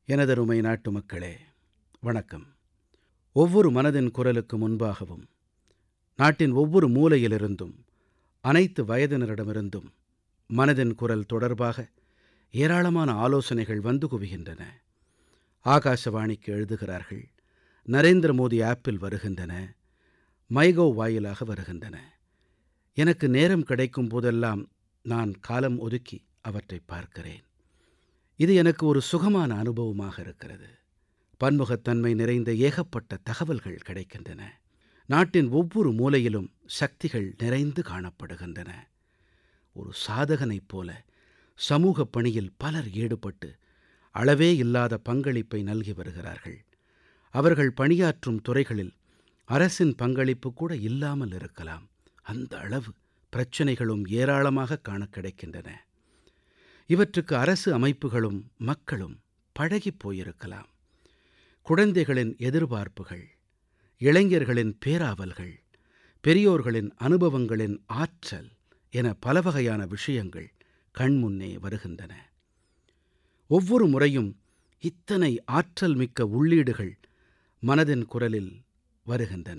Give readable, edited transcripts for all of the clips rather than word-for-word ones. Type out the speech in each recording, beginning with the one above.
எனதருமை நாட்டுமக்களே, வணக்கம். ஒவ்வொரு மனதின் குரலுக்கு முன்பாகவும், நாட்டின் ஒவ்வொரு மூலையிலிருந்தும், அனைத்து வயதினரிடமிருந்தும் மனதின் குரல் தொடர்பாக ஏராளமான ஆலோசனைகள் வந்து குவிகின்றன. ஆகாசவாணிக்கு எழுதுகிறார்கள், நரேந்திர மோடி ஆப்பில் வருகின்றன, மைகவ் வாயிலாக வருகின்றன. எனக்கு நேரம் கிடைக்கும் போதெல்லாம் நான் காலம் ஒதுக்கி அவற்றை பார்க்கிறேன். இது எனக்கு ஒரு சுகமான அனுபவமாக இருக்கிறது. பன்முகத்தன்மை நிறைந்த ஏகப்பட்ட தகவல்கள் கிடைக்கின்றன. நாட்டின் ஒவ்வொரு மூலையிலும் சக்திகள் நிறைந்து காணப்படுகின்றன. ஒரு சாதகனைப் போல சமூகப் பணியில் பலர் ஈடுபட்டு அளவே இல்லாத பங்களிப்பை நல்கி வருகிறார்கள். அவர்கள் பணியாற்றும் துறைகளில் அரசின் பங்களிப்பு கூட இல்லாமல் இருக்கலாம். அந்த அளவு பிரச்சனைகளும் ஏராளமாக காணக் கிடைக்கின்றன. இவற்றுக்கு அரசு அமைப்புகளும் மக்களும் பழகிப் போயிருக்கலாம். குழந்தைகளின் எதிர்பார்ப்புகள், இளைஞர்களின் பேராவல்கள், பெரியோர்களின் அனுபவங்களின் ஆற்றல் என பலவகையான விஷயங்கள் கண்முன்னே வருகின்றன. ஒவ்வொரு முறையும் இத்தனை ஆற்றல் மிக்க உள்ளீடுகள் மனதின் குரலில் வருகின்றன.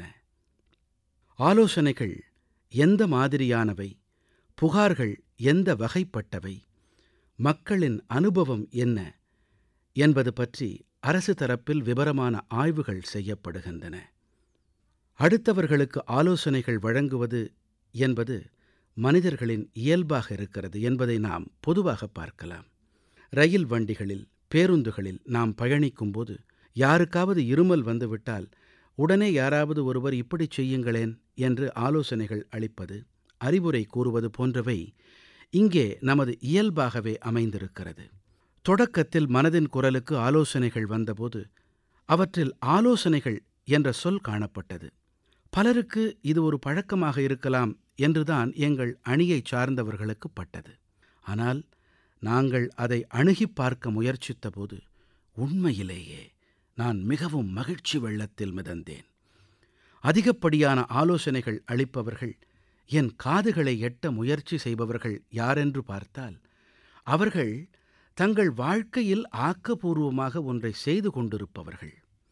ஆலோசனைகள் எந்த மாதிரியானவை, புகார்கள் எந்த வகைப்பட்டவை, மக்களின் அனுபவம் என்ன என்பது பற்றி அரசு தரப்பில் விபரமான ஆய்வுகள் செய்யப்படுகின்றன. அடுத்தவர்களுக்கு ஆலோசனைகள் வழங்குவது என்பது மனிதர்களின் இயல்பாக இருக்கிறது என்பதை நாம் பொதுவாக பார்க்கலாம். ரயில் வண்டிகளில், பேருந்துகளில் நாம் பயணிக்கும்போது யாருக்காவது இருமல் வந்துவிட்டால் உடனே யாராவது ஒருவர் இப்படிச் செய்யுங்களேன் என்று ஆலோசனைகள் அளிப்பது, அறிவுரை கூறுவது போன்றவை இங்கே நமது இயல்பாகவே அமைந்திருக்கிறது. தொடக்கத்தில் மனதின் குரலுக்கு ஆலோசனைகள் வந்தபோது அவற்றில் ஆலோசனைகள் என்ற சொல் காணப்பட்டது. பலருக்கு இது ஒரு பழக்கமாக இருக்கலாம் என்றுதான் எங்கள் அணியைச் சார்ந்தவர்களுக்கு பட்டது. ஆனால் நாங்கள் அதை அணுகிப் பார்க்க முயற்சித்தபோது உண்மையிலேயே நான் மிகவும் மகிழ்ச்சி வெள்ளத்தில் மிதந்தேன். அதிகப்படியான ஆலோசனைகள் அளிப்பவர்கள், என் காதுகளை எட்ட முயற்சி செய்பவர்கள் யாரென்று பார்த்தால், அவர்கள் தங்கள் வாழ்க்கையில் ஆக்கப்பூர்வமாக ஒன்றை செய்து கொண்டிருப்பவர்கள்.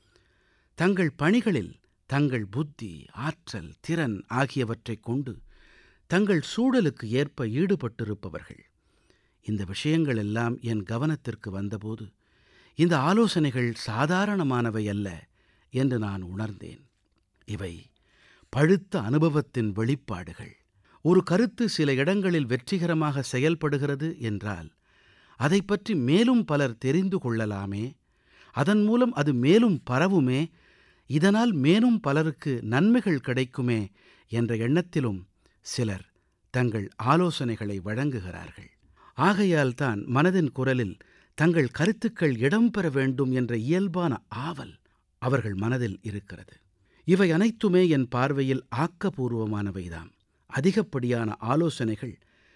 தங்கள் பணிகளில் தங்கள் புத்தி, ஆற்றல், திறன் ஆகியவற்றைக் கொண்டு தங்கள் சூழலுக்கு ஏற்ப ஈடுபட்டிருப்பவர்கள். இந்த விஷயங்கள் எல்லாம் என் கவனத்திற்கு வந்தபோது இந்த ஆலோசனைகள் சாதாரணமானவை அல்ல என்று நான் உணர்ந்தேன். இவை பழுத்த அனுபவத்தின் வெளிப்பாடுகள். ஒரு கருத்து சில இடங்களில் வெற்றிகரமாக செயல்படுகிறது என்றால் அதைப் பற்றி மேலும் பலர் தெரிந்து கொள்ளலாமே, அதன் மூலம் அது மேலும் பரவுமே, இதனால் மேலும் பலருக்கு நன்மைகள் கிடைக்குமே என்ற எண்ணத்திலும் சிலர் தங்கள் ஆலோசனைகளை வழங்குகிறார்கள். ஆகையால் தான் மனதின் குரலில் தங்கள் கருத்துக்கள் இடம்பெற வேண்டும் என்ற இயல்பான ஆவல் அவர்கள் மனதில் இருக்கிறது. இவை அனைத்துமே என் பார்வையில் ஆக்கப்பூர்வமானவைதாம். அதிகப்படியான ஆலோசனைகள்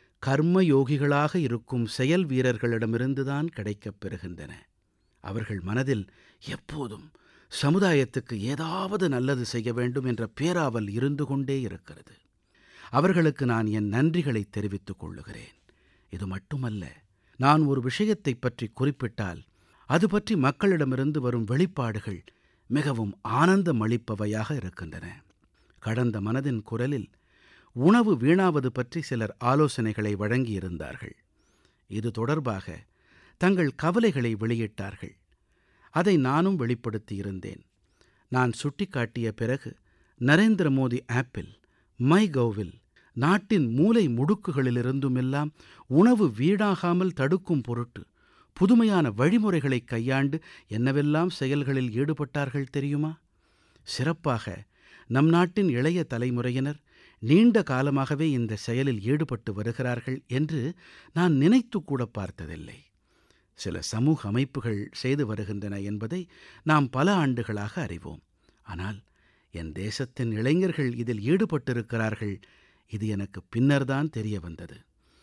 கர்மயோகிகளாக இருக்கும் செயல் வீரர்களிடமிருந்துதான் கிடைக்கப் பெறுகின்றன. அவர்கள் மனதில் எப்போதும் சமுதாயத்துக்கு ஏதாவது நல்லது செய்ய வேண்டும் என்ற பேராவல் இருந்து கொண்டே இருக்கிறது. அவர்களுக்கு நான் என் நன்றிகளை தெரிவித்துக் கொள்ளுகிறேன். இது மட்டுமல்ல, நான் ஒரு விஷயத்தைப் பற்றி குறிப்பிட்டால் அது பற்றி மக்களிடமிருந்து வரும் வெளிப்பாடுகள் மிகவும் ஆனந்தம் அளிப்பவையாக இருக்கின்றன. கடந்த மனதின் குரலில் உணவு வீணாவது பற்றி சிலர் ஆலோசனைகளை வழங்கியிருந்தார்கள். இது தொடர்பாக தங்கள் கவலைகளை வெளியிட்டார்கள். அதை நானும் வெளிப்படுத்தியிருந்தேன். நான் சுட்டிக்காட்டிய பிறகு நரேந்திர மோடி ஆப்பில், மைகவ்வில் நாட்டின் மூலை முடுக்குகளிலிருந்துமெல்லாம் உணவு வீணாகாமல் தடுக்கும் பொருட்டு புதுமையான வழிமுறைகளை கையாண்டு என்னவெல்லாம் செயல்களில் ஈடுபட்டார்கள் தெரியுமா? சிறப்பாக நம் நாட்டின் இளைய தலைமுறையினர் நீண்ட காலமாகவே இந்த செயலில் ஈடுபட்டு வருகிறார்கள் என்று நான் நினைத்து கூட பார்த்ததில்லை. சில சமூக அமைப்புகள் செய்து வருகின்றன என்பதை நாம் பல ஆண்டுகளாக அறிவோம். ஆனால் என் தேசத்தின் இளைஞர்கள் இதில் ஈடுபட்டிருக்கிறார்கள், இது எனக்கு பின்னர்தான் தெரிய வந்தது.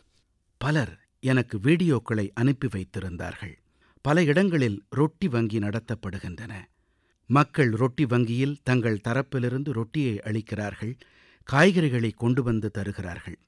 பலர் எனக்கு வீடியோக்களை அனுப்பி வைத்திருந்தார்கள். பல இடங்களில் ரொட்டி வங்கி நடத்தப்படுகின்றன. மக்கள் ரொட்டி வங்கியில் தங்கள் தரப்பிலிருந்து ரொட்டியை அளிக்கிறார்கள், காய்கறிகளை கொண்டு வந்து தருகிறார்கள்.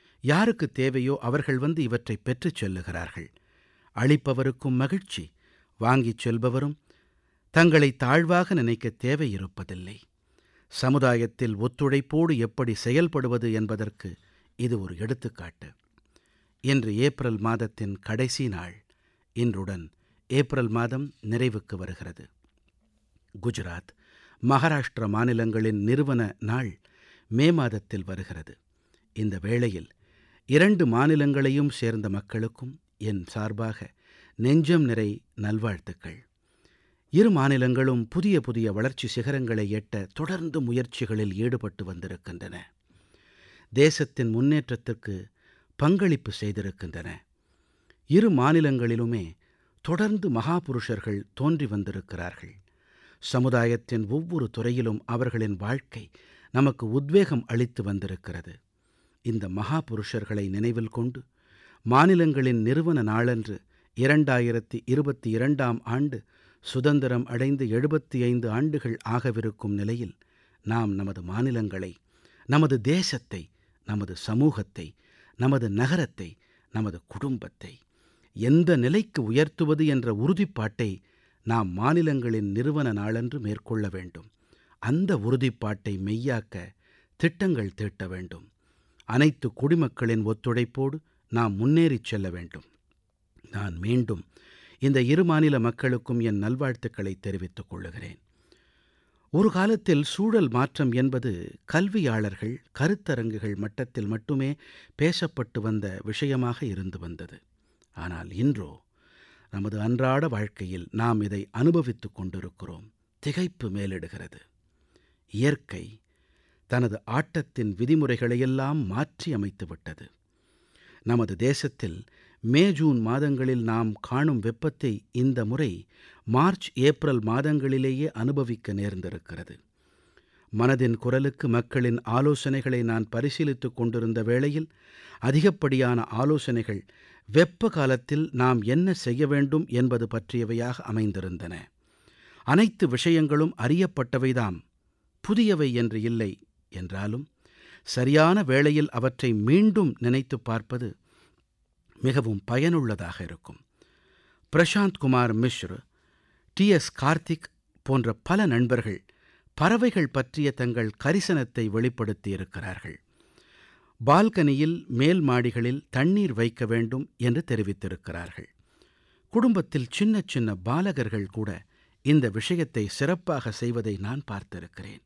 யாருக்கு தேவையோ அவர்கள் வந்து இவற்றை பெற்றுச் செல்லுகிறார்கள். அளிப்பவருக்கும் மகிழ்ச்சி, வாங்கிச் செல்பவரும் தங்களை தாழ்வாக நினைக்க தேவையிருப்பதில்லை. சமுதாயத்தில் ஒத்துழைப்போடு எப்படி செயல்படுவது என்பதற்கு இது ஒரு எடுத்துக்காட்டு. இன்று ஏப்ரல் மாதத்தின் கடைசி நாள். இன்றுடன் ஏப்ரல் மாதம் நிறைவுக்கு வருகிறது. குஜராத், மகாராஷ்டிர மாநிலங்களின் நிறுவன நாள் மே மாதத்தில் வருகிறது. இந்த வேளையில் 2 மாநிலங்களையும் சேர்ந்த மக்களுக்கும் என் சார்பாக நெஞ்சம் நிறை நல்வாழ்த்துக்கள். இரு மாநிலங்களும் புதிய புதிய வளர்ச்சி சிகரங்களை எட்ட தொடர்ந்து முயற்சிகளில் ஈடுபட்டு வந்திருக்கின்றன. தேசத்தின் முன்னேற்றத்திற்கு பங்களிப்பு செய்திருக்கின்றன. இரு மாநிலங்களிலுமே தொடர்ந்து மகாபுருஷர்கள் தோன்றி வந்திருக்கிறார்கள். சமுதாயத்தின் ஒவ்வொரு துறையிலும் அவர்களின் வாழ்க்கை நமக்கு உத்வேகம் அளித்து வந்திருக்கிறது. இந்த மகாபுருஷர்களை நினைவில் கொண்டு மாநிலங்களின் நிறுவன நாளன்று 2022ஆம் ஆண்டு சுதந்திரம் அடைந்து 75 ஆண்டுகள் ஆகவிருக்கும் நிலையில் நாம் நமது மாநிலங்களை, நமது தேசத்தை, நமது சமூகத்தை, நமது நகரத்தை, நமது குடும்பத்தை எந்த நிலைக்கு உயர்த்துவது என்ற உறுதிப்பாட்டை நாம் மாநிலங்களின் நிறுவன நாளன்று மேற்கொள்ள வேண்டும். அந்த உறுதிப்பாட்டை மெய்யாக்க திட்டங்கள் தீட்ட வேண்டும். அனைத்து குடிமக்களின் ஒத்துழைப்போடு நாம் முன்னேறிச் செல்ல வேண்டும். நான் மீண்டும் இந்த இரு மாநில மக்களுக்கும் என் நல்வாழ்த்துக்களை தெரிவித்துக் கொள்ளுகிறேன். ஒரு காலத்தில் சூழல் மாற்றம் என்பது கல்வியாளர்கள், கருத்தரங்குகள் மட்டத்தில் மட்டுமே பேசப்பட்டு வந்த விஷயமாக இருந்து வந்தது. ஆனால் இன்றோ நமது அன்றாட வாழ்க்கையில் நாம் இதை அனுபவித்துக் கொண்டிருக்கிறோம். திகைப்பு மேலிடுகிறது. இயற்கை தனது ஆட்டத்தின் விதிமுறைகளையெல்லாம் மாற்றி அமைத்து விட்டது. நமது தேசத்தில் மே ஜூன் மாதங்களில் நாம் காணும் வெப்பத்தை இந்த முறை மார்ச் ஏப்ரல் மாதங்களிலேயே அனுபவிக்க நேர்ந்திருக்கிறது. மனதின் குரலுக்கு மக்களின் ஆலோசனைகளை நான் பரிசீலித்துக் கொண்டிருந்த வேளையில் அதிகப்படியான ஆலோசனைகள் வெப்ப காலத்தில் நாம் என்ன செய்ய வேண்டும் என்பது பற்றியவையாக அமைந்திருந்தன. அனைத்து விஷயங்களும் அறியப்பட்டவைதாம், புதியவை என்று இல்லை என்றாலும் சரியான வேளையில் அவற்றை மீண்டும் நினைத்துப் பார்ப்பது மிகவும் பயனுள்ளதாக இருக்கும். பிரசாந்த் குமார் மிஸ்ர், டி.எஸ். கார்த்திக் போன்ற பல நண்பர்கள் பறவைகள் பற்றிய தங்கள் கரிசனத்தை வெளிப்படுத்தியிருக்கிறார்கள். பால்கனியில், மேல் மாடிகளில் தண்ணீர் வைக்க வேண்டும் என்று தெரிவித்திருக்கிறார்கள். குடும்பத்தில் சின்ன சின்ன பாலகர்கள் கூட இந்த விஷயத்தை சிறப்பாக செய்வதை நான் பார்த்திருக்கிறேன்.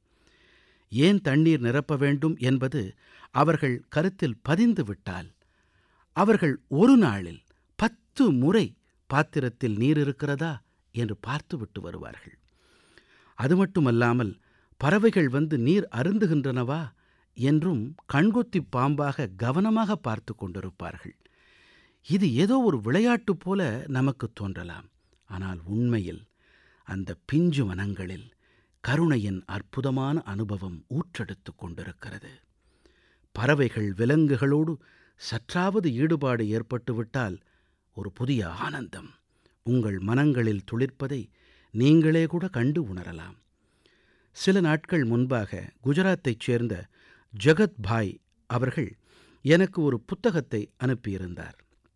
ஏன் தண்ணீர் நிரப்ப வேண்டும் என்பது அவர்கள் கருத்தில் பதிந்து விட்டால் அவர்கள் ஒரு நாளில் 10 முறை பாத்திரத்தில் நீர் இருக்கிறதா என்று பார்த்துவிட்டு வருவார்கள். அது மட்டுமல்லாமல் பறவைகள் வந்து நீர் அருந்துகின்றனவா என்றும் கண்கொத்தி பாம்பாக கவனமாக பார்த்து கொண்டிருப்பார்கள். இது ஏதோ ஒரு விளையாட்டு போல நமக்கு தோன்றலாம். ஆனால் உண்மையில் அந்த பிஞ்சு மனங்களில் கருணையின் அற்புதமான அனுபவம் ஊற்றெடுத்து கொண்டிருக்கிறது. பறவைகள், விலங்குகளோடு சற்றாவது ஈடுபாடு ஏற்பட்டுவிட்டால் ஒரு புதிய ஆனந்தம் உங்கள் மனங்களில் துளிர்ப்பதை நீங்களே கூட கண்டு உணரலாம். சில நாட்கள் முன்பாக குஜராத்தைச் சேர்ந்த ஜகத் பாய் அவர்கள் எனக்கு ஒரு புத்தகத்தை அனுப்பியிருந்தார்.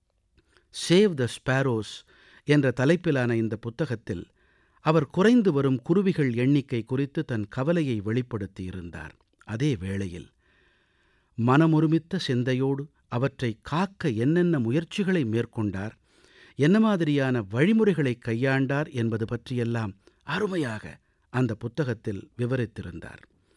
சேவ் த ஸ்பாரோஸ் என்ற தலைப்பிலான இந்த புத்தகத்தில் அவர் குறைந்து வரும் குருவிகள் எண்ணிக்கை குறித்து தன் கவலையை வெளிப்படுத்தியிருந்தார். அதே வேளையில் மனமொருமித்த சிந்தையோடு அவற்றை காக்க என்னென்ன முயற்சிகளை மேற்கொண்டார், என்ன மாதிரியான வழிமுறைகளை கையாண்டார் என்பது பற்றியெல்லாம் அருமையாக அந்த புத்தகத்தில் விவரித்திருந்தார்.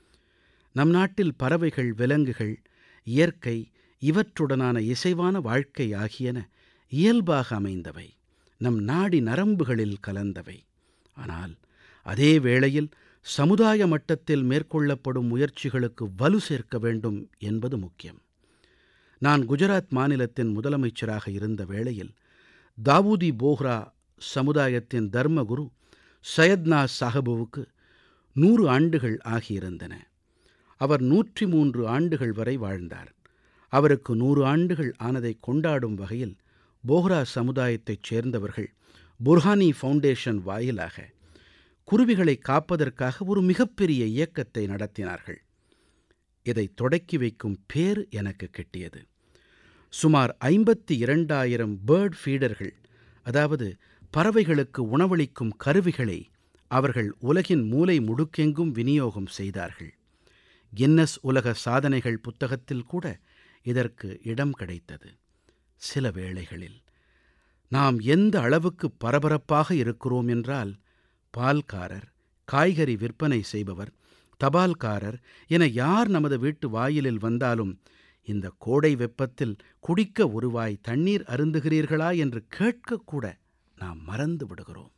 நம் நாட்டில் பறவைகள், விலங்குகள், இயற்கை இவற்றுடனான இசைவான வாழ்க்கை ஆகியன இயல்பாக அமைந்தவை, நம் நாடி நரம்புகளில் கலந்தவை. ஆனால் அதே வேளையில் சமுதாய மட்டத்தில் மேற்கொள்ளப்படும் முயற்சிகளுக்கு வலு சேர்க்க வேண்டும் என்பது முக்கியம். நான் குஜராத் மாநிலத்தின் முதலமைச்சராக இருந்த வேளையில் தாவூதி போஹ்ரா சமுதாயத்தின் தர்மகுரு சையத்னா சாஹிபுவுக்கு 100 ஆண்டுகள் ஆகியிருந்தன. அவர் 103 ஆண்டுகள் வரை வாழ்ந்தார். அவருக்கு 100 ஆண்டுகள் ஆனதை கொண்டாடும் வகையில் போஹ்ரா சமுதாயத்தைச் சேர்ந்தவர்கள் புர்ஹானி ஃபவுண்டேஷன் வாயிலாக குருவிகளை காப்பதற்காக ஒரு மிகப்பெரிய இயக்கத்தை நடத்தினார்கள். இதை தொடக்கி வைக்கும் பேறு எனக்கு கிட்டியது. சுமார் 52,000 பேர்ட் ஃபீடர்கள், அதாவது பறவைகளுக்கு உணவளிக்கும் கருவிகளை அவர்கள் உலகின் மூலை முடுக்கெங்கும் விநியோகம் செய்தார்கள். கின்னஸ் உலக சாதனைகள் புத்தகத்தில் கூட இதற்கு இடம் கிடைத்தது. சில வேளைகளில் நாம் எந்த அளவுக்கு பரபரப்பாக இருக்கிறோம் என்றால், பால்காரர், காய்கறி விற்பனை செய்பவர், தபால்காரர் என யார் நமது வீட்டு வாயிலில் வந்தாலும், இந்த கோடை வெப்பத்தில் குடிக்க ஒரு வாய் தண்ணீர் அருந்துகிறீர்களா என்று கேட்கக்கூட நாம் மறந்து விடுகிறோம்.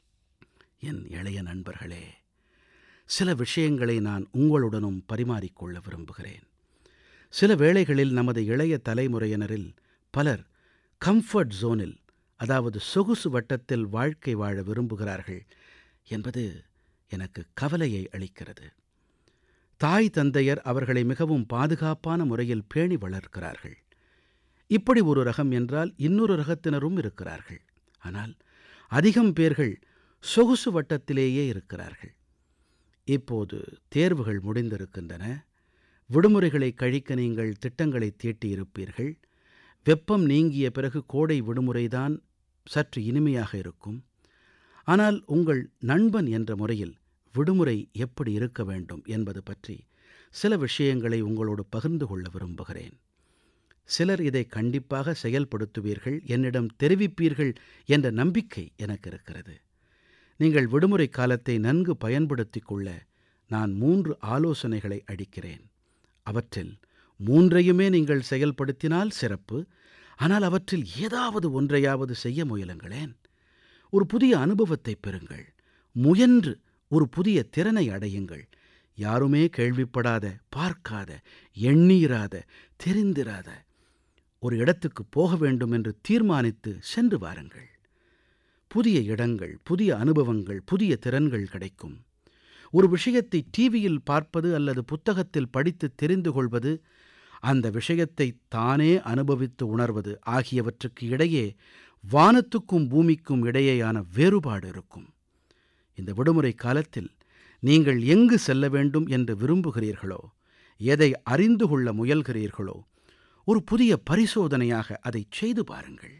என் இளைய நண்பர்களே, சில விஷயங்களை நான் உங்களுடனும் பரிமாறிக்கொள்ள விரும்புகிறேன். சில வேளைகளில் நமது இளைய தலைமுறையினரில் பலர் கம்ஃபர்ட் ஜோனில், அதாவது சொகுசு வட்டத்தில் வாழ்க்கை வாழ விரும்புகிறார்கள் என்பது எனக்கு கவலையை அளிக்கிறது. தாய் தந்தையர் அவர்களை மிகவும் பாதுகாப்பான முறையில் பேணி வளர்க்கிறார்கள். இப்படி ஒரு ரகம் என்றால் இன்னொரு ரகத்தினரும் இருக்கிறார்கள். ஆனால் அதிகம் பேர்கள் சொகுசு வட்டத்திலேயே இருக்கிறார்கள். இப்போது தேர்வுகள் முடிந்திருக்கின்றன. விடுமுறைகளை கழிக்க நீங்கள் திட்டங்களை தீட்டியிருப்பீர்கள். வெப்பம் நீங்கிய பிறகு கோடை விடுமுறைதான் சற்று இனிமையாக இருக்கும். ஆனால் உங்கள் நண்பன் என்ற முறையில் விடுமுறை எப்படி இருக்க வேண்டும் என்பது பற்றி சில விஷயங்களை உங்களோடு பகிர்ந்து கொள்ள விரும்புகிறேன். சிலர் இதை கண்டிப்பாக செயல்படுத்துவீர்கள், என்னிடம் தெரிவிப்பீர்கள் என்ற நம்பிக்கை எனக்கு இருக்கிறது. நீங்கள் விடுமுறை காலத்தை நன்கு பயன்படுத்திக் கொள்ள நான் 3 ஆலோசனைகளை அளிக்கிறேன். அவற்றில் 3ஐயுமே நீங்கள் செயல்படுத்தினால் சிறப்பு. ஆனால் அவற்றில் ஏதாவது ஒன்றையாவது செய்ய முயலுங்களேன். ஒரு புதிய அனுபவத்தை பெறுங்கள். முயன்று ஒரு புதிய திறனை அடையுங்கள். யாருமே கேள்விப்படாத, பார்க்காத, எண்ணீராத, தெரிந்திராத ஒரு இடத்துக்கு போக வேண்டும் என்று தீர்மானித்து சென்று வாருங்கள். புதிய இடங்கள், புதிய அனுபவங்கள், புதிய திறன்கள் கிடைக்கும். ஒரு விஷயத்தை டிவியில் பார்ப்பது அல்லது புத்தகத்தில் படித்து தெரிந்து கொள்வது, அந்த விஷயத்தை தானே அனுபவித்து உணர்வது ஆகியவற்றுக்கு இடையே வானத்துக்கும் பூமிக்கும் இடையேயான வேறுபாடு இருக்கும். இந்த விடுமுறை காலத்தில் நீங்கள் எங்கு செல்ல வேண்டும் என்று விரும்புகிறீர்களோ, எதை அறிந்து கொள்ள முயல்கிறீர்களோ, ஒரு புதிய பரிசோதனையாக அதை செய்து பாருங்கள்.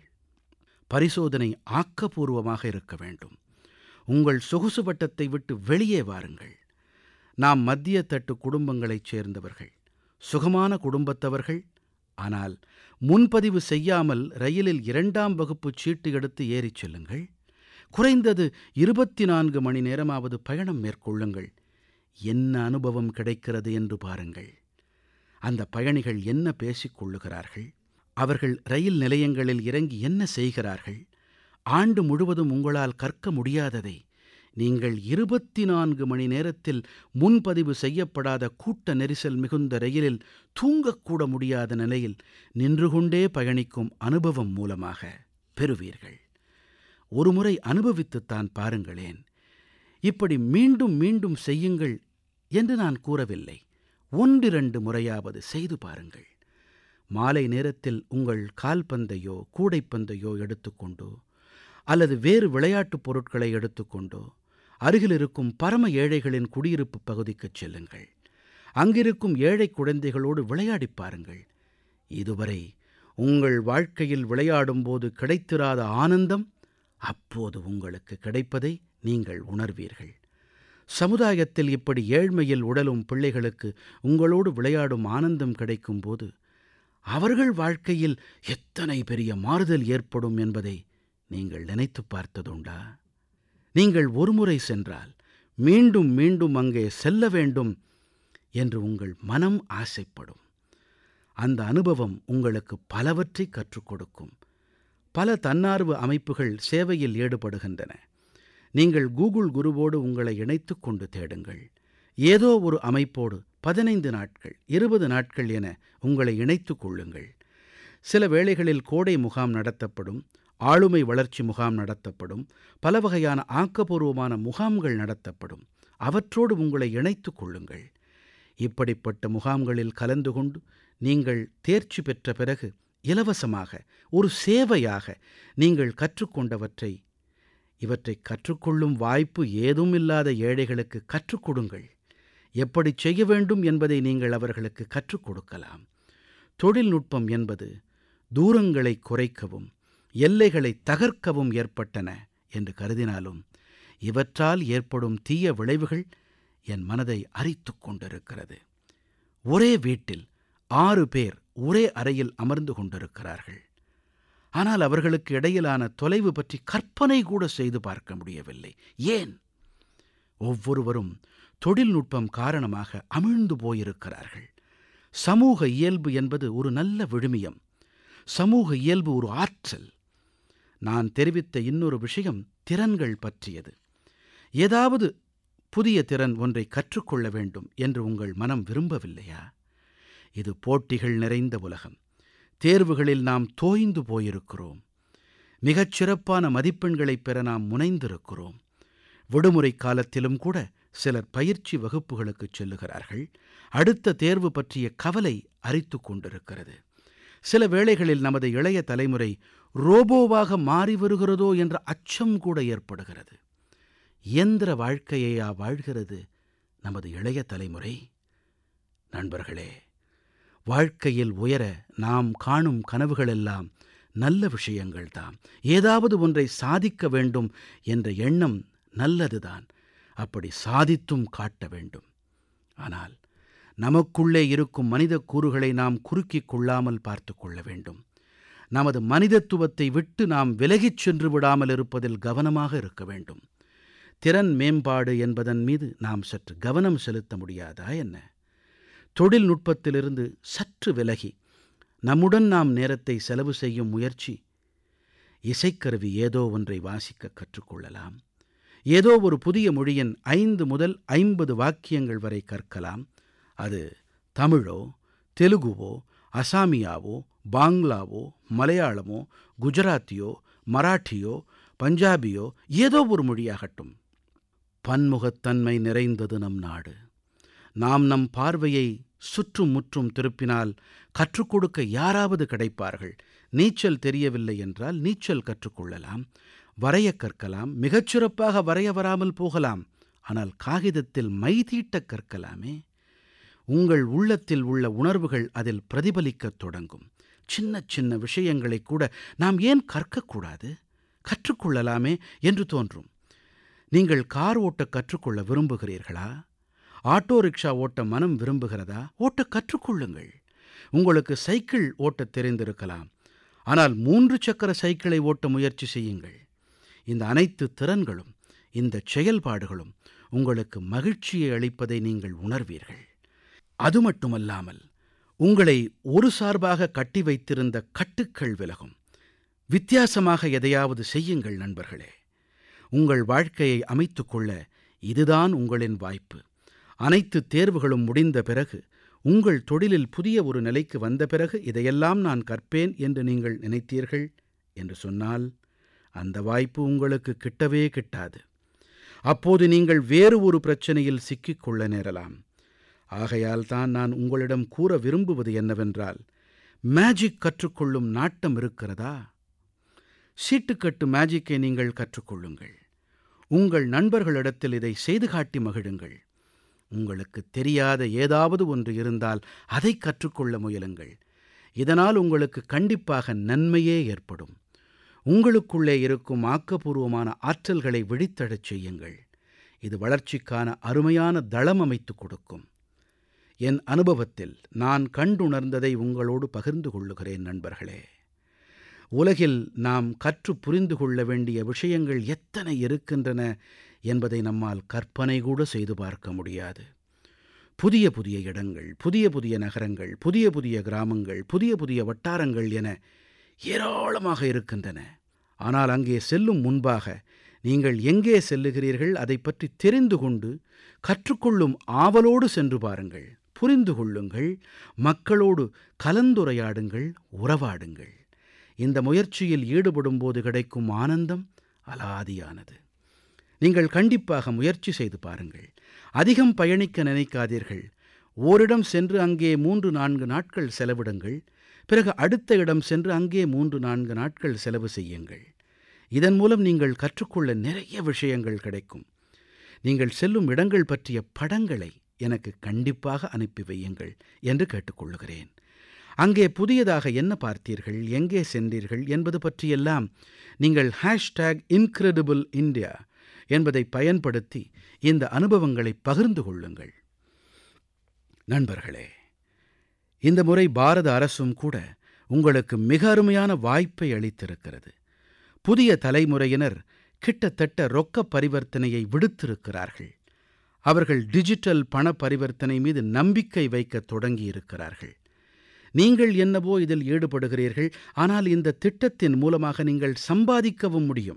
பரிசோதனை ஆக்கப்பூர்வமாக இருக்க வேண்டும். உங்கள் சொகுசு வட்டத்தை விட்டு வெளியே வாருங்கள். நாம் மத்திய தட்டு குடும்பங்களைச் சேர்ந்தவர்கள், சுகமான குடும்பத்தவர்கள். ஆனால் முன்பதிவு செய்யாமல் ரயிலில் 2ஆம் வகுப்பு சீட்டு எடுத்து ஏறிச் செல்லுங்கள். குறைந்தது 24 மணி நேரமாவது பயணம் மேற்கொள்ளுங்கள். என்ன அனுபவம் கிடைக்கிறது என்று பாருங்கள். அந்த பயணிகள் என்ன பேசிக் கொள்ளுகிறார்கள், அவர்கள் ரயில் நிலையங்களில் இறங்கி என்ன செய்கிறார்கள், ஆண்டு முழுவதும் உங்களால் கற்க முடியாததை நீங்கள் 24 மணி நேரத்தில் முன்பதிவு செய்யப்படாத கூட்ட நெரிசல் மிகுந்த ரயிலில் தூங்கக்கூட முடியாத நிலையில் நின்று கொண்டே பயணிக்கும் அனுபவம் மூலமாக பெறுவீர்கள். ஒருமுறை அனுபவித்துத்தான் பாருங்களேன். இப்படி மீண்டும் மீண்டும் செய்யுங்கள் என்று நான் கூறவில்லை. 1-2 முறையாவது செய்து பாருங்கள். மாலை நேரத்தில் உங்கள் கால்பந்தையோ கூடைப்பந்தையோ எடுத்துக்கொண்டோ அல்லது வேறு விளையாட்டுப் பொருட்களை எடுத்துக்கொண்டோ அருகில் இருக்கும் பரம ஏழைகளின் குடியிருப்பு பகுதிக்குச் செல்லுங்கள். அங்கிருக்கும் ஏழை குழந்தைகளோடு விளையாடிப் பாருங்கள். இதுவரை உங்கள் வாழ்க்கையில் விளையாடும் போது கிடைத்திராத ஆனந்தம் அப்போது உங்களுக்கு கிடைப்பதை நீங்கள் உணர்வீர்கள். சமுதாயத்தில் இப்படி ஏழ்மையில் உடலும் பிள்ளைகளுக்கு உங்களோடு விளையாடும் ஆனந்தம் கிடைக்கும் போது அவர்கள் வாழ்க்கையில் எத்தனை பெரிய மாறுதல் ஏற்படும் என்பதை நீங்கள் நினைத்துப் பார்த்ததுண்டா? நீங்கள் ஒருமுறை சென்றால் மீண்டும் மீண்டும் அங்கே செல்ல வேண்டும் என்று உங்கள் மனம் ஆசைப்படும். அந்த அனுபவம் உங்களுக்கு பலவற்றை கற்றுக் கொடுக்கும். பல தன்னார்வ அமைப்புகள் சேவையில் ஈடுபடுகின்றன. நீங்கள் கூகுள் குருவோடு உங்களை இணைத்துக் கொண்டு தேடுங்கள். ஏதோ ஒரு அமைப்போடு 15 நாட்கள் 20 நாட்கள் என உங்களை இணைத்துக் கொள்ளுங்கள். சில வேளைகளில் கோடை முகாம் நடத்தப்படும், ஆளுமை வளர்ச்சி முகாம் நடத்தப்படும், பல வகையான ஆக்கப்பூர்வமான முகாம்கள் நடத்தப்படும். அவற்றோடு உங்களை இணைத்துக் கொள்ளுங்கள். இப்படிப்பட்ட முகாம்களில் கலந்து கொண்டு நீங்கள் தேர்ச்சி பெற்ற பிறகு இலவசமாக ஒரு சேவையாக நீங்கள் கற்றுக்கொண்டவற்றை, இவற்றை கற்றுக்கொள்ளும் வாய்ப்பு ஏதும் இல்லாத ஏழைகளுக்கு கற்றுக் கொடுங்கள். எப்படி செய்ய வேண்டும் என்பதை நீங்கள் அவர்களுக்கு கற்றுக் கொடுக்கலாம். தொழில்நுட்பம் என்பது தூரங்களை குறைக்கவும் எல்லைகளை தகர்க்கவும் ஏற்பட்டன என்று கருதினாலும் இவற்றால் ஏற்படும் தீய விளைவுகள் என் மனதை அரித்துக் கொண்டிருக்கிறது. ஒரே வீட்டில் 6 பேர் ஒரே அறையில் அமர்ந்து கொண்டிருக்கிறார்கள். ஆனால் அவர்களுக்கு இடையிலான தொலைவு பற்றி கற்பனை கூட செய்து பார்க்க முடியவில்லை. ஏன்? ஒவ்வொருவரும் தொழில்நுட்பம் காரணமாக அமிழ்ந்து போயிருக்கிறார்கள். சமூக இயல்பு என்பது ஒரு நல்ல விழுமியம். சமூக இயல்பு ஒரு ஆற்றல். நான் தெரிவித்த இன்னொரு விஷயம் திறன்கள் பற்றியது. ஏதாவது புதிய திறன் ஒன்றை கற்றுக்கொள்ள வேண்டும் என்று உங்கள் மனம் விரும்பவில்லையா? இது போட்டிகள் நிறைந்த உலகம். தேர்வுகளில் நாம் தோய்ந்து போயிருக்கிறோம். மிகச் சிறப்பான மதிப்பெண்களைப் பெற நாம் முனைந்திருக்கிறோம். விடுமுறை காலத்திலும் கூட சிலர் பயிற்சி வகுப்புகளுக்குச் செல்லுகிறார்கள். அடுத்த தேர்வு பற்றிய கவலை அரித்துக் கொண்டிருக்கிறது. சில வேளைகளில் நமது இளைய தலைமுறை ரோபோவாக மாறி வருகிறதோ என்ற அச்சம் கூட ஏற்படுகிறது. இயந்திர வாழ்க்கையையா வாழ்கிறது நமது இளைய தலைமுறை? நண்பர்களே, வாழ்க்கையில் உயர நாம் காணும் கனவுகளெல்லாம் நல்ல விஷயங்கள்தாம். ஏதாவது ஒன்றை சாதிக்க வேண்டும் என்ற எண்ணம் நல்லதுதான். அப்படி சாதித்தும் காட்ட வேண்டும். ஆனால் நமக்குள்ளே இருக்கும் மனித கூறுகளை நாம் குறுக்கிக் கொள்ளாமல் பார்த்து கொள்ள வேண்டும். நமது மனிதத்துவத்தை விட்டு நாம் விலகிச் சென்று விடாமல் இருப்பதில் கவனமாக இருக்க வேண்டும். திறன் மேம்பாடு என்பதன் மீது நாம் சற்று கவனம் செலுத்த முடியாதா என்ன? தொழில்நுட்பத்திலிருந்து சற்று விலகி நம்முடன் நாம் நேரத்தை செலவு செய்யும் முயற்சி. இசைக்கருவி ஏதோ ஒன்றை வாசிக்க கற்றுக்கொள்ளலாம். ஏதோ ஒரு புதிய மொழியின் 5 முதல் 50 வாக்கியங்கள் வரை கற்கலாம். அது தமிழோ, தெலுங்குவோ, அசாமியாவோ, பாங்க்லாவோ, மலையாளமோ, குஜராத்தியோ, மராட்டியோ, பஞ்சாபியோ, ஏதோ ஒரு மொழியாகட்டும். பன்முகத்தன்மை நிறைந்தது நம் நாடு. நாம் நம் பார்வையை சுற்றும் முற்றும் திருப்பினால் கற்றுக் கொடுக்க யாராவது கிடைப்பார்கள். நீச்சல் தெரியவில்லை என்றால் நீச்சல் கற்றுக்கொள்ளலாம். வரையக் கற்கலாம். மிகச்சிறப்பாக வரைய வராமல் போகலாம். ஆனால் காகிதத்தில் மை தீட்டக் கற்கலாமே. உங்கள் உள்ளத்தில் உள்ள உணர்வுகள் அதில் பிரதிபலிக்கத் தொடங்கும். சின்ன சின்ன விஷயங்களை கூட நாம் ஏன் கற்கக்கூடாது? கற்றுக்கொள்ளலாமே என்று தோன்றும். நீங்கள் கார் ஓட்ட கற்றுக்கொள்ள விரும்புகிறீர்களா? ஆட்டோ ரிக்ஷா ஓட்ட மனம் விரும்புகிறதா? ஓட்ட கற்றுக்கொள்ளுங்கள். உங்களுக்கு சைக்கிள் ஓட்டத் தெரிந்திருக்கலாம். ஆனால் 3 சக்கர சைக்கிளை ஓட்ட முயற்சி செய்யுங்கள். இந்த அனைத்து திறன்களும், இந்த செயல்பாடுகளும் உங்களுக்கு மகிழ்ச்சியை அளிப்பதை நீங்கள் உணர்வீர்கள். அது மட்டுமல்லாமல் உங்களை ஒரு சார்பாக கட்டி வைத்திருந்த கட்டுக்கள் விலகும். வித்தியாசமாக எதையாவது செய்யுங்கள் நண்பர்களே. உங்கள் வாழ்க்கையை அமைத்துக் கொள்ள இதுதான் உங்களின் வாய்ப்பு. அனைத்து தேர்வுகளும் முடிந்த பிறகு, உங்கள் தொழிலில் புதிய ஒரு நிலைக்கு வந்த பிறகு இதையெல்லாம் நான் கற்பேன் என்று நீங்கள் நினைத்தீர்கள் என்று சொன்னால் அந்த வாய்ப்பு உங்களுக்கு கிட்டவே கிட்டாது. அப்போது நீங்கள் வேறு ஒரு பிரச்சனையில் சிக்கிக்கொள்ள நேரலாம். ஆகையால் தான் நான் உங்களிடம் கூற விரும்புவது என்னவென்றால், மேஜிக் கற்றுக்கொள்ளும் நாட்டம் இருக்கிறதா? சீட்டுக்கட்டு மேஜிக்கை நீங்கள் கற்றுக்கொள்ளுங்கள். உங்கள் நண்பர்களிடத்தில் இதை செய்து காட்டி மகிழுங்கள். உங்களுக்கு தெரியாத ஏதாவது ஒன்று இருந்தால் அதை கற்றுக்கொள்ள முயலுங்கள். இதனால் உங்களுக்கு கண்டிப்பாக நன்மையே ஏற்படும். உங்களுக்குள்ளே இருக்கும் ஆக்கப்பூர்வமான ஆற்றல்களை விழித்தெழச் செய்யுங்கள். இது வளர்ச்சிக்கான அருமையான தளம் அமைத்துக் கொடுக்கும். என் அனுபவத்தில் நான் கண்டுணர்ந்ததை உங்களோடு பகிர்ந்து கொள்ளுகிறேன் நண்பர்களே. உலகில் நாம் கற்று புரிந்து கொள்ள வேண்டிய விஷயங்கள் எத்தனை இருக்கின்றன என்பதை நம்மால் கற்பனை கூட செய்து பார்க்க முடியாது. புதிய புதிய இடங்கள், புதிய புதிய நகரங்கள், புதிய புதிய கிராமங்கள், புதிய புதிய வட்டாரங்கள் என ஏராளமாக இருக்கின்றன. ஆனால் அங்கே செல்லும் முன்பாக நீங்கள் எங்கே செல்லுகிறீர்கள் அதை பற்றி தெரிந்து கொண்டு கற்றுக்கொள்ளும் ஆவலோடு சென்று பாருங்கள். புரிந்து கொள்ளுங்கள். மக்களோடு கலந்துரையாடுங்கள், உறவாடுங்கள். இந்த முயற்சியில் ஈடுபடும் போது கிடைக்கும் ஆனந்தம் அலாதியானது. நீங்கள் கண்டிப்பாக முயற்சி செய்து பாருங்கள். அதிகம் பயணிக்க நினைக்காதீர்கள். ஓரிடம் சென்று அங்கே 3-4 நாட்கள் செலவிடுங்கள். பிறகு அடுத்த இடம் சென்று அங்கே 3-4 நாட்கள் செலவு செய்யுங்கள். இதன் மூலம் நீங்கள் கற்றுக்கொள்ள நிறைய விஷயங்கள் கிடைக்கும். நீங்கள் செல்லும் இடங்கள் பற்றிய படங்களை எனக்கு கண்டிப்பாக அனுப்பி வையுங்கள் என்று கேட்டுக்கொள்கிறேன். அங்கே புதியதாக என்ன பார்த்தீர்கள், எங்கே சென்றீர்கள் என்பது பற்றியெல்லாம் நீங்கள் #incredibleindia என்பதை பயன்படுத்தி இந்த அனுபவங்களை பகிர்ந்து கொள்ளுங்கள். நண்பர்களே, இந்த முறை பாரத அரசும் கூட உங்களுக்கு மிக அருமையான வாய்ப்பை அளித்திருக்கிறது. புதிய தலைமுறையினர் கிட்டத்தட்ட ரொக்க பரிவர்த்தனையை விடுத்திருக்கிறார்கள். அவர்கள் டிஜிட்டல் பண பரிவர்த்தனை மீது நம்பிக்கை வைக்கத் தொடங்கியிருக்கிறார்கள். நீங்கள் என்னவோ இதில் ஈடுபடுகிறீர்கள், ஆனால் இந்த திட்டத்தின் மூலமாக நீங்கள் சம்பாதிக்கவும் முடியும்.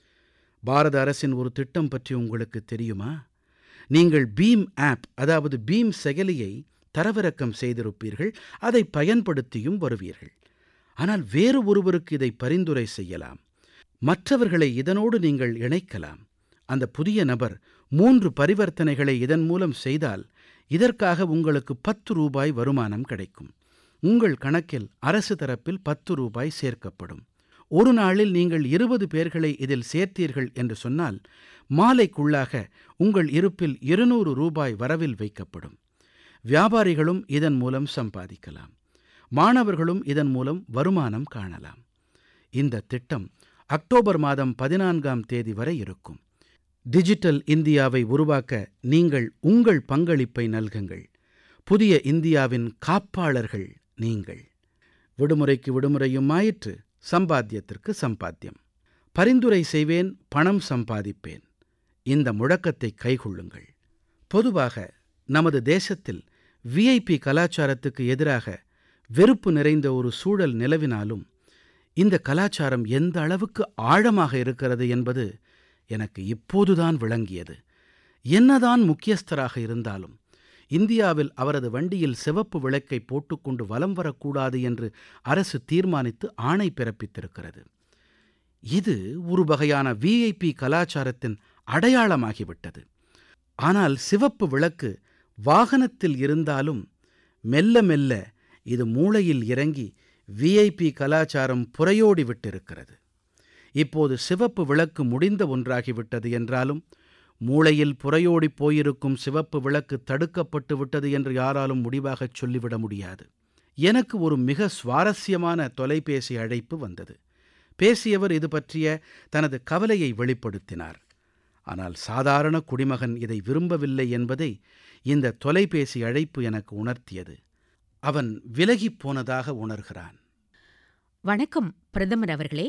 பாரத அரசின் ஒரு திட்டம் பற்றி உங்களுக்கு தெரியுமா? நீங்கள் பீம் ஆப், அதாவது பீம் செயலியை தரவிறக்கம் செய்திருப்பீர்கள், அதை பயன்படுத்தியும் வருவீர்கள். ஆனால் வேறு ஒருவருக்கு இதை பரிந்துரை செய்யலாம். மற்றவர்களை இதனோடு நீங்கள் இணைக்கலாம். அந்த புதிய நபர் 3 பரிவர்த்தனைகளை இதன் மூலம் செய்தால் இதற்காக உங்களுக்கு ₹10 வருமானம் கிடைக்கும். உங்கள் கணக்கில் அரசு தரப்பில் ₹10 சேர்க்கப்படும். ஒரு நாளில் நீங்கள் 20 பேர்களை இதில் சேர்த்தீர்கள் என்று சொன்னால் மாலைக்குள்ளாக உங்கள் இருப்பில் ₹200 வரவில் வைக்கப்படும். வியாபாரிகளும் இதன் மூலம் சம்பாதிக்கலாம். மாணவர்களும் இதன் மூலம் வருமானம் காணலாம். இந்த திட்டம் அக்டோபர் மாதம் 14ஆம் தேதி வரை இருக்கும். டிஜிட்டல் இந்தியாவை உருவாக்க நீங்கள் உங்கள் பங்களிப்பை நல்குங்கள். புதிய இந்தியாவின் காப்பாளர்கள் நீங்கள். விடுமுறைக்கு விடுமுறையும் ஆயிற்று, சம்பாத்தியத்திற்கு சம்பாத்தியம். பரிந்துரை செய்வேன், பணம் சம்பாதிப்பேன். இந்த முழக்கத்தை கைக்கொள்ளுங்கள். பொதுவாக நமது தேசத்தில் விஐபி கலாச்சாரத்துக்கு எதிராக வெறுப்பு நிறைந்த ஒரு சூழல் நிலவினாலும் இந்த கலாச்சாரம் எந்த அளவுக்கு ஆழமாக இருக்கிறது என்பது எனக்கு இப்போதுதான் விளங்கியது. என்னதான் முக்கியஸ்தராக இருந்தாலும் இந்தியாவில் அவரது வண்டியில் சிவப்பு விளக்கை போட்டுக்கொண்டு வலம் வரக்கூடாது என்று அரசு தீர்மானித்து ஆணை பிறப்பித்திருக்கிறது. இது ஒரு வகையான விஐபி கலாச்சாரத்தின் அடையாளமாகிவிட்டது. ஆனால் சிவப்பு விளக்கு வாகனத்தில் இருந்தாலும் மெல்ல மெல்ல இது மூளையில் இறங்கி விஐபி கலாச்சாரம் புரையோடி விட்டிருக்கிறது. இப்போது சிவப்பு விளக்கு முடிந்த ஒன்றாகிவிட்டது என்றாலும் மூளையில் புரையோடிப் போயிருக்கும் சிவப்பு விளக்கு தடுக்கப்பட்டு விட்டது என்று யாராலும் முடிவாகச் சொல்லிவிட முடியாது. எனக்கு ஒரு மிக சுவாரஸ்யமான தொலைபேசி அழைப்பு வந்தது. பேசியவர் இது பற்றிய தனது கவலையை வெளிப்படுத்தினார். ஆனால் சாதாரண குடிமகன் இதை விரும்பவில்லை என்பதை இந்த தொலைபேசி அழைப்பு எனக்கு உணர்த்தியது. அவன் விலகிப் போனதாக உணர்கிறான். வணக்கம் பிரதமர் அவர்களே.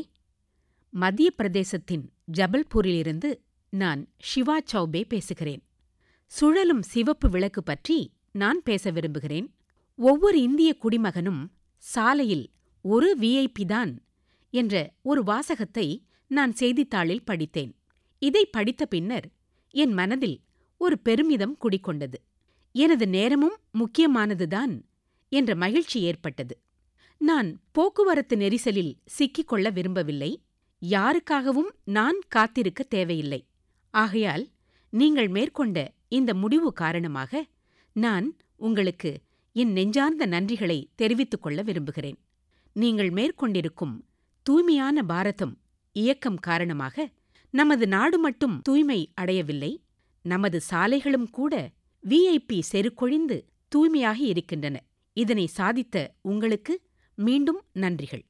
மத்திய பிரதேசத்தின் ஜபல்பூரிலிருந்து நான் ஷிவா சௌபே பேசுகிறேன். சுழலும் சிவப்பு விளக்கு பற்றி நான் பேச விரும்புகிறேன். ஒவ்வொரு இந்திய குடிமகனும் சாலையில் ஒரு விஐபி தான் என்ற ஒரு வாசகத்தை நான் செய்தித்தாளில் படித்தேன். இதை படித்த பின்னர் என் மனதில் ஒரு பெருமிதம் குடிகொண்டது. எனது நேரமும் முக்கியமானதுதான் என்ற மகிழ்ச்சி ஏற்பட்டது. நான் போக்குவரத்து நெரிசலில் சிக்கிக்கொள்ள விரும்பவில்லை. யாருக்காகவும் நான் காத்திருக்க தேவையில்லை. ஆகையால் நீங்கள் மேற்கொண்ட இந்த முடிவு காரணமாக நான் உங்களுக்கு என் நெஞ்சார்ந்த நன்றிகளை தெரிவித்துக் கொள்ள விரும்புகிறேன். நீங்கள் மேற்கொண்டிருக்கும் தூய்மையான பாரதம் இயக்கம் காரணமாக நமது நாடு மட்டும் தூய்மை அடையவில்லை, நமது சாலைகளும் கூட விஐபி செருக்கொழிந்து தூய்மையாகி இருக்கின்றன. இதனை சாதித்த உங்களுக்கு மீண்டும் நன்றிகள்.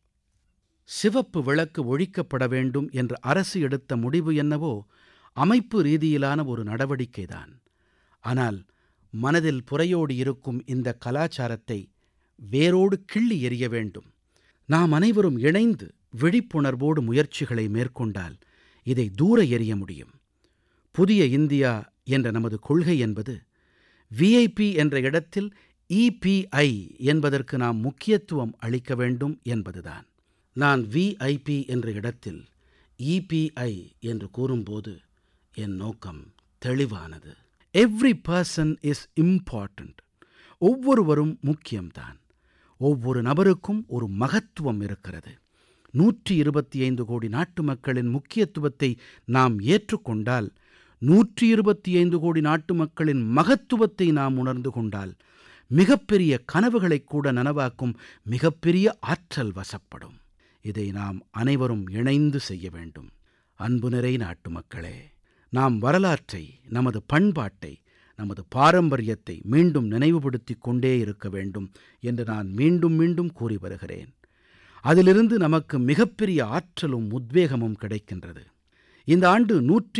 சிவப்பு விளக்கு ஒழிக்கப்பட வேண்டும் என்று அரசு எடுத்த முடிவு என்னவோ அமைப்பு ரீதியிலான ஒரு நடவடிக்கைதான். ஆனால் மனதில் புரையோடி இருக்கும் இந்த கலாச்சாரத்தை வேரோடு கிள்ளி எறிய வேண்டும். நாம் அனைவரும் இணைந்து விழிப்புணர்வோடு முயற்சிகளை மேற்கொண்டால் இதை தூர எறிய முடியும். புதிய இந்தியா என்ற நமது கொள்கை என்பது விஐபி என்ற இடத்தில் இபிஐ என்பதற்கு நாம் முக்கியத்துவம் அளிக்க வேண்டும் என்பதுதான். நான் விஐபி என்ற இடத்தில் இபிஐ என்று கூறும்போது என் நோக்கம் தெளிவானது. Every person is important. ஒவ்வொருவரும் முக்கியம்தான். ஒவ்வொரு நபருக்கும் ஒரு மகத்துவம் இருக்கிறது. 125 கோடி நாட்டு மக்களின் முக்கியத்துவத்தை நாம் ஏற்றுக்கொண்டால், 125 கோடி நாட்டு மக்களின் மகத்துவத்தை நாம் உணர்ந்து கொண்டால், மிகப்பெரிய கனவுகளைக் கூட நனவாக்கும் மிகப்பெரிய ஆற்றல் வசப்படும். இதை நாம் அனைவரும் இணைந்து செய்ய வேண்டும். அன்புநிறை நாட்டு மக்களே, நாம் வரலாற்றை, நமது பண்பாட்டை, நமது பாரம்பரியத்தை மீண்டும் நினைவுபடுத்திக் கொண்டே இருக்க வேண்டும் என்று நான் மீண்டும் மீண்டும் கூறி வருகிறேன். அதிலிருந்து நமக்கு மிகப்பெரிய ஆற்றலும் உத்வேகமும் கிடைக்கின்றது. இந்த ஆண்டு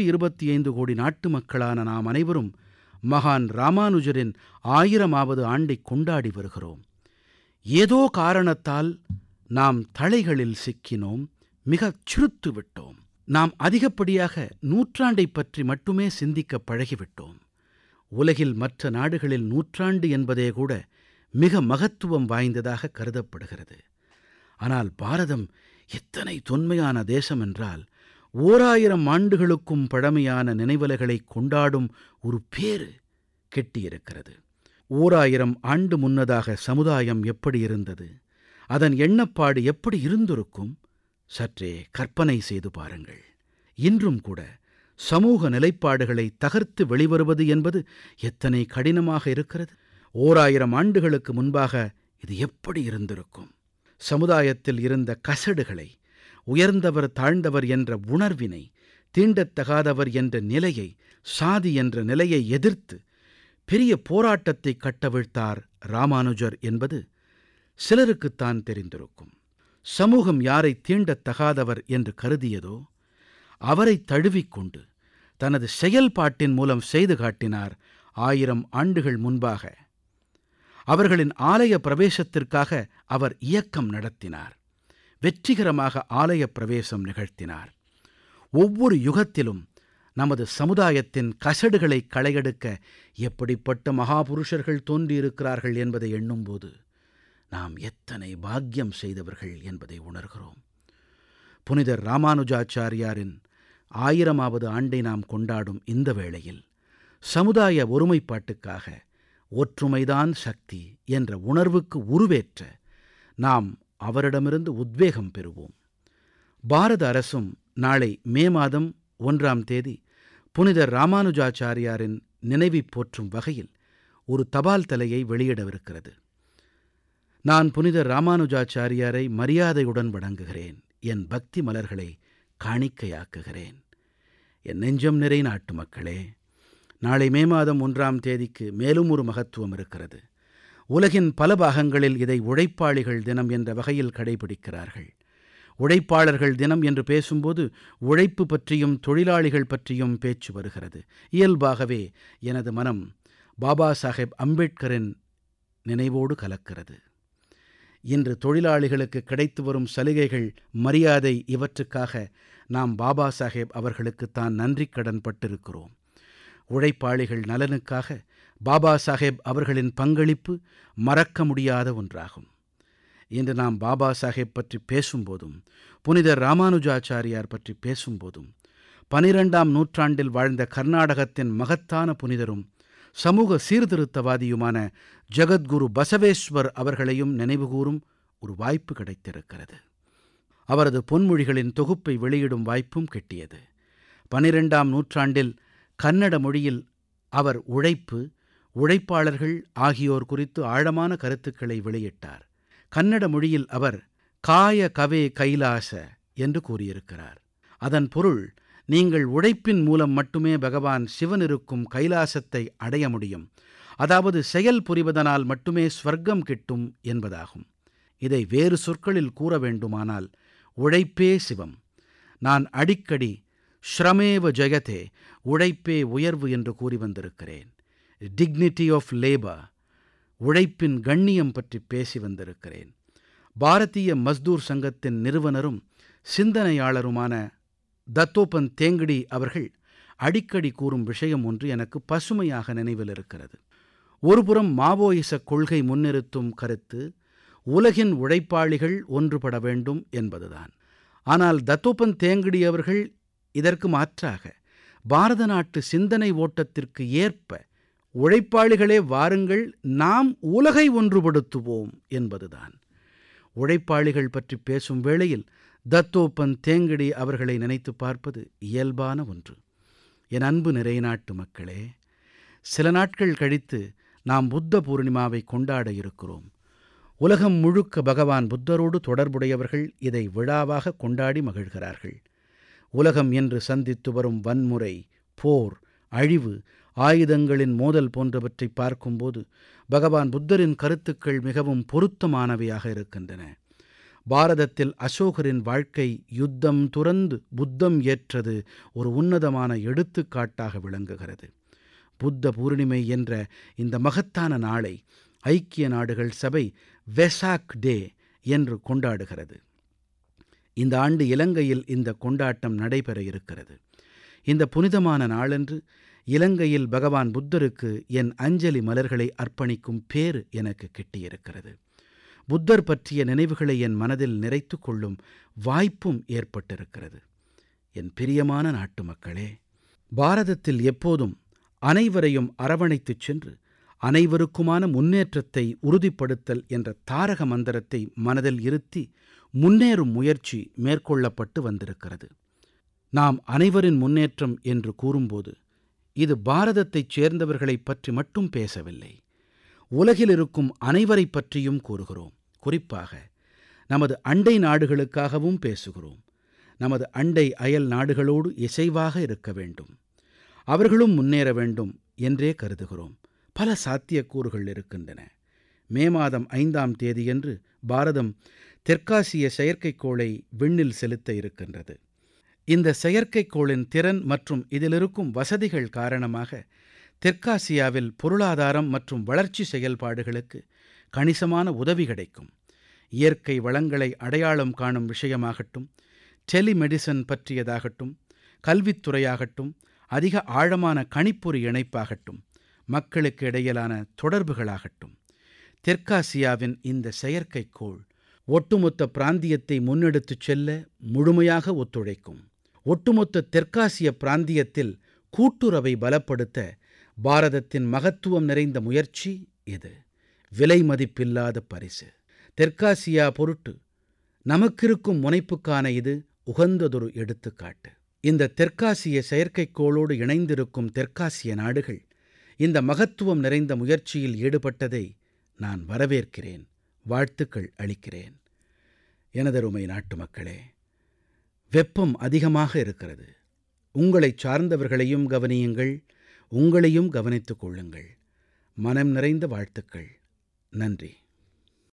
125 கோடி நாட்டு மக்களான நாம் அனைவரும் மகான் ராமானுஜரின் 1000வது ஆண்டைக் கொண்டாடி வருகிறோம். ஏதோ காரணத்தால் நாம் தளைகளில் சிக்கினோம், மிகச் சிறுத்து விட்டோம். நாம் அதிகப்படியாக நூற்றாண்டைப் பற்றி மட்டுமே சிந்திக்கப் பழகிவிட்டோம். உலகில் மற்ற நாடுகளில் நூற்றாண்டு என்பதே கூட மிக மகத்துவம் வாய்ந்ததாக கருதப்படுகிறது. ஆனால் பாரதம் எத்தனை தொன்மையான தேசம் என்றால், 1000 ஆண்டுகளுக்கும் பழமையான நினைவலைகளை கொண்டாடும் ஒரு பேறு கெட்டியிருக்கிறது. 1000 ஆண்டு முன்னதாக சமுதாயம் எப்படி இருந்தது, அதன் எண்ணப்பாடு எப்படி இருந்திருக்கும்? சற்றே கற்பனை செய்து பாருங்கள். இன்றும் கூட சமூக நிலைப்பாடுகளை தகர்த்து வெளிவருவது என்பது எத்தனை கடினமாக இருக்கிறது. 1000 ஆண்டுகளுக்கு முன்பாக இது எப்படி இருந்திருக்கும்? சமுதாயத்தில் இருந்த கசடுகளை, உயர்ந்தவர் தாழ்ந்தவர் என்ற உணர்வினை, தீண்டத்தகாதவர் என்ற நிலையை, சாதி என்ற நிலையை எதிர்த்து பெரிய போராட்டத்தை கட்டவிழ்த்தார் ராமானுஜர் என்பது சிலருக்குத்தான் தெரிந்திருக்கும். சமூகம் யாரை தீண்டத்தகாதவர் என்று கருதியதோ அவரை தழுவிக்கொண்டு தனது செயல்பாட்டின் மூலம் செய்து காட்டினார். 1000 ஆண்டுகள் முன்பாக அவர்களின் ஆலய பிரவேசத்திற்காக அவர் இயக்கம் நடத்தினார். வெற்றிகரமாக ஆலய பிரவேசம் நிகழ்த்தினார். ஒவ்வொரு யுகத்திலும் நமது சமுதாயத்தின் கசடுகளை களையெடுக்க எப்படிப்பட்ட மகாபுருஷர்கள் தோன்றியிருக்கிறார்கள் என்பதை எண்ணும்போது நாம் எத்தனை பாக்கியம் செய்தவர்கள் என்பதை உணர்கிறோம். புனிதர் ராமானுஜாச்சாரியாரின் 1000வது ஆண்டை நாம் கொண்டாடும் இந்த வேளையில் சமுதாய ஒருமைப்பாட்டுக்காக ஒற்றுமைதான் சக்தி என்ற உணர்வுக்கு உருவேற்ற நாம் அவரிடமிருந்து உத்வேகம் பெறுவோம். பாரத அரசும் நாளை மே மாதம் 1ஆம் தேதி புனிதர் ராமானுஜாச்சாரியாரின் நினைவைப் போற்றும் வகையில் ஒரு தபால் தலையை வெளியிடவிருக்கிறது. நான் புனிதர் ராமானுஜாச்சாரியாரை மரியாதையுடன் வணங்குகிறேன். என் பக்தி மலர்களை காணிக்கையாக்குகிறேன். என் நெஞ்சம் நிறை நாட்டு மக்களே, நாளை மே மாதம் 1ஆம் தேதிக்கு மேலும் ஒரு மகத்துவம் இருக்கிறது. உலகின் பல பாகங்களில் இதை உழைப்பாளிகள் தினம் என்ற வகையில் கடைபிடிக்கிறார்கள். உழைப்பாளர்கள் தினம் என்று பேசும்போது உழைப்பு பற்றியும் தொழிலாளிகள் பற்றியும் பேச்சு வருகிறது. இயல்பாகவே எனது மனம் பாபா சாஹேப் அம்பேத்கரின் நினைவோடு கலக்கிறது. இன்று தொழிலாளிகளுக்கு கிடைத்து வரும் சலுகைகள், மரியாதை, இவற்றுக்காக நாம் பாபா சாஹேப் அவர்களுக்குத்தான் நன்றிக்கடன் பட்டிருக்கிறோம். உழைப்பாளிகள் நலனுக்காக பாபா சாஹேப் அவர்களின் பங்களிப்பு மறக்க முடியாத ஒன்றாகும். இன்று நாம் பாபா சாஹேப் பற்றி பேசும்போதும், புனிதர் ராமானுஜாச்சாரியார் பற்றி பேசும்போதும், 12ஆம் நூற்றாண்டில் வாழ்ந்த கர்நாடகத்தின் மகத்தான புனிதரும் சமூக சீர்திருத்தவாதியுமான ஜகத்குரு பசவேஸ்வர் அவர்களையும் நினைவுகூரும் ஒரு வாய்ப்பு கிடைத்திருக்கிறது. அவரது பொன்மொழிகளின் தொகுப்பை வெளியிடும் வாய்ப்பும் கிட்டியது. 12ஆம் நூற்றாண்டில் கன்னட மொழியில் அவர் உழைப்பு, உழைப்பாளர்கள் ஆகியோர் குறித்து ஆழமான கருத்துக்களை வெளியிட்டார். கன்னட மொழியில் அவர் காய கவே கைலாச என்று கூறியிருக்கிறார். அதன் பொருள், நீங்கள் உழைப்பின் மூலம் மட்டுமே பகவான் சிவன் இருக்கும் கைலாசத்தை அடைய முடியும், அதாவது செயல் புரிவதனால் மட்டுமே ஸ்வர்க்கம் கிட்டும் என்பதாகும். இதை வேறு சொற்களில் கூற வேண்டுமானால், உழைப்பே சிவம். நான் அடிக்கடி ஸ்ரமேவ ஜெயதே, உழைப்பே உயர்வு என்று கூறி வந்திருக்கிறேன். டிக்னிட்டி ஆஃப் லேபர், உழைப்பின் கண்ணியம் பற்றி பேசி வந்திருக்கிறேன். பாரதிய மஸ்தூர் சங்கத்தின் நிறுவனரும் சிந்தனையாளருமான தத்தோபந்த் தேங்கடி அவர்கள் அடிக்கடி கூறும் விஷயம் ஒன்று எனக்கு பசுமையாக நினைவில் இருக்கிறது. ஒருபுறம் மாவோயிச கொள்கை முன்னிறுத்தும் கருத்து உலகின் உழைப்பாளிகள் ஒன்றுபட வேண்டும் என்பதுதான். ஆனால் தத்தோபந்த் தேங்கடி அவர்கள் இதற்கு மாற்றாக பாரத நாட்டு சிந்தனை ஓட்டத்திற்கு ஏற்ப உழைப்பாளிகளே வாருங்கள், நாம் உலகை ஒன்றுபடுத்துவோம் என்பதுதான். உழைப்பாளிகள் பற்றி பேசும் வேளையில் தத்தோபந்த் தேங்கடி அவர்களை நினைத்து பார்ப்பது இயல்பான ஒன்று. என் அன்பு நிறை நாட்டு மக்களே, சில நாட்கள் கழித்து நாம் புத்த பூர்ணிமாவை கொண்டாட இருக்கிறோம். உலகம் முழுக்க பகவான் புத்தரோடு தொடர்புடையவர்கள் இதை விழாவாக கொண்டாடி மகிழ்கிறார்கள். உலகம் இன்று சந்தித்து வரும் வன்முறை, போர், அழிவு ஆயுதங்களின் மோதல் போன்றவற்றை பார்க்கும்போது பகவான் புத்தரின் கருத்துக்கள் மிகவும் பொருத்தமானவையாக இருக்கின்றன. பாரதத்தில் அசோகரின் வாழ்க்கை யுத்தம் துறந்து புத்தம் ஏற்றது ஒரு உன்னதமான எடுத்துக்காட்டாக விளங்குகிறது. புத்த பூர்ணிமை என்ற இந்த மகத்தான நாளை ஐக்கிய நாடுகள் சபை வெசாக் டே என்று கொண்டாடுகிறது. இந்த ஆண்டு இலங்கையில் இந்த கொண்டாட்டம் நடைபெற இருக்கிறது. இந்த புனிதமான நாளன்று இலங்கையில் பகவான் புத்தருக்கு என் அஞ்சலி மலர்களை அர்ப்பணிக்கும் பேறு எனக்கு கிட்டியிருக்கிறது. புத்தர் பற்றிய நினைவுகளை என் மனதில் நிறைத்துக் கொள்ளும் வாய்ப்பும் ஏற்பட்டிருக்கிறது. என் பிரியமான நாட்டு மக்களே, பாரதத்தில் எப்போதும் அனைவரையும் அரவணைத்துச் சென்று அனைவருக்குமான முன்னேற்றத்தை உறுதிப்படுத்தல் என்ற தாரக மந்திரத்தை மனதில் இருத்தி முன்னேறும் முயற்சி மேற்கொள்ளப்பட்டு வந்திருக்கிறது. நாம் அனைவரின் முன்னேற்றம் என்று கூறும்போது இது பாரதத்தைச் சேர்ந்தவர்களைப் பற்றி மட்டும் பேசவில்லை, உலகில் இருக்கும் அனைவரைப் பற்றியும் கூறுகிறோம். குறிப்பாக நமது அண்டை நாடுகளுக்காகவும் பேசுகிறோம். நமது அண்டை அயல் நாடுகளோடு இசைவாக இருக்க வேண்டும், அவர்களும் முன்னேற வேண்டும் என்றே கருதுகிறோம். பல சாத்தியக்கூறுகள் இருக்கின்றன. மே மாதம் 5ஆம் தேதியன்று பாரதம் தெற்காசிய செயற்கைக்கோளை விண்ணில் செலுத்த இருக்கின்றது. இந்த செயற்கைக்கோளின் திறன் மற்றும் இதிலிருக்கும் வசதிகள் காரணமாக தெற்காசியாவில் பொருளாதாரம் மற்றும் வளர்ச்சி செயல்பாடுகளுக்கு கணிசமான உதவி கிடைக்கும். இயற்கை வளங்களை அடையாளம் காணும் விஷயமாகட்டும், டெலிமெடிசன் பற்றியதாகட்டும், கல்வித்துறையாகட்டும், அதிக ஆழமான கணிப்பொறி இணைப்பாகட்டும், மக்களுக்கு இடையிலான தொடர்புகளாகட்டும், தெற்காசியாவின் இந்த செயற்கைக்கோள் ஒட்டுமொத்த பிராந்தியத்தை முன்னெடுத்துச் செல்ல முழுமையாக ஒத்துழைக்கும். ஒட்டுமொத்த தெற்காசிய பிராந்தியத்தில் கூட்டுறவை பலப்படுத்த பாரதத்தின் மகத்துவம் நிறைந்த முயற்சி இது. விலை மதிப்பில்லாத பரிசு. தெற்காசியா பொருட்டு நமக்கிருக்கும் முனைப்புக்கான இது உகந்ததொரு எடுத்துக்காட்டு. இந்த தெற்காசிய செயற்கைக்கோளோடு இணைந்திருக்கும் தெற்காசிய நாடுகள் இந்த மகத்துவம் நிறைந்த முயற்சியில் ஈடுபட்டதை நான் வரவேற்கிறேன், வாழ்த்துக்கள் அளிக்கிறேன். எனதருமை நாட்டு மக்களே, வெப்பம் அதிகமாக இருக்கிறது. உங்களைச் சார்ந்தவர்களையும் கவனியுங்கள், உங்களையும் கவனித்துக் கொள்ளுங்கள். மனம் நிறைந்த வாழ்த்துக்கள். நன்றி.